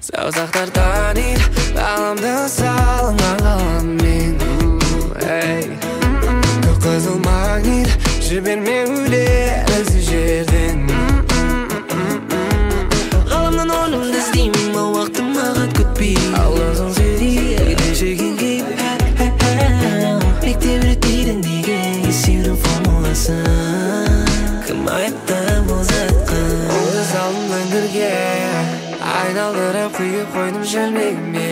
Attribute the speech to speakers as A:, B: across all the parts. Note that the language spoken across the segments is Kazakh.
A: саусақтардан ит бағымды салыңа қалам мен қызыл магнит жіберме өлер ізі жерден ғаламнан орнымды іздеймін ол уақытым маған күтпей ал өзің сөйлей келешегін кейіп мектеп реттейдің деген есердің формуласын кім айтты бұл затқа онды салдым мәңгірге айналдырып құйып қойдым шөлмегіме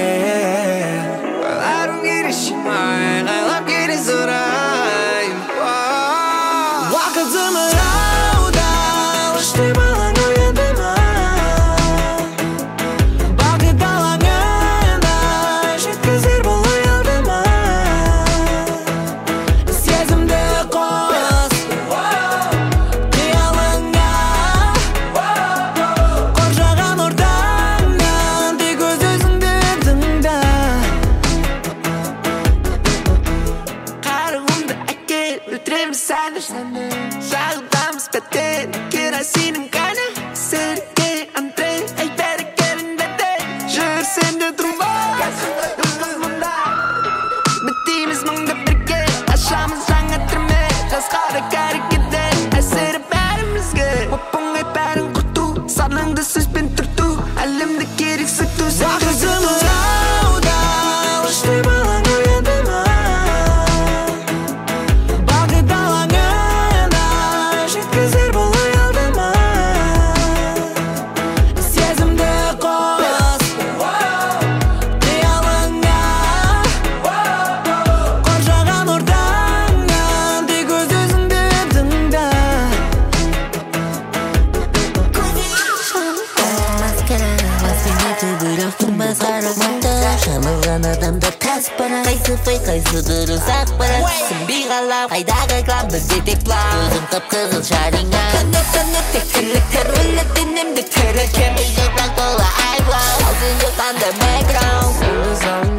A: ойларым керешімай қайлап келе сұрайым уақыт зымырауда ұшты балаң оянды ма бақыт алаңында жеткізер бұл аялды ма сезімді қос қиялыңа қоршаған ортаңнан тек өз өзіңді тыңда қаруымды әкел өлтіреміз сәні жағытамыз бәттен керосинім қайны сірке антрей ей бәрі келіндеді жүр сенде тұрма мұнда бітейміз мұңды бірге ашамыз жаңа түрме жасқары кәрекетті әсері бәрімізге оп-оңай бәрін құрту санаңды сөзбен түрту әлемді керек сүрту уақыт зымырауда ұшты балаң оянды ма бақыт алаңында жеткізер бұл аялды ма сезімді қос қиялыңа қоршаған ортаңнан тек өз өзіңді тыңда
B: маскарада маскарада бөлек тұрмас қарағанда шамылған адамдар тас бара қайсы фейк қайсы дұрыс ақпарат түсінбей қалам қайдағы реклам бізде тек план өзім қып-қызыл шарыңа күні тек тірліктер өлі денемді тірі кем бірақ бола айблау ал сенде қандай бэкграунд
A: онды салдым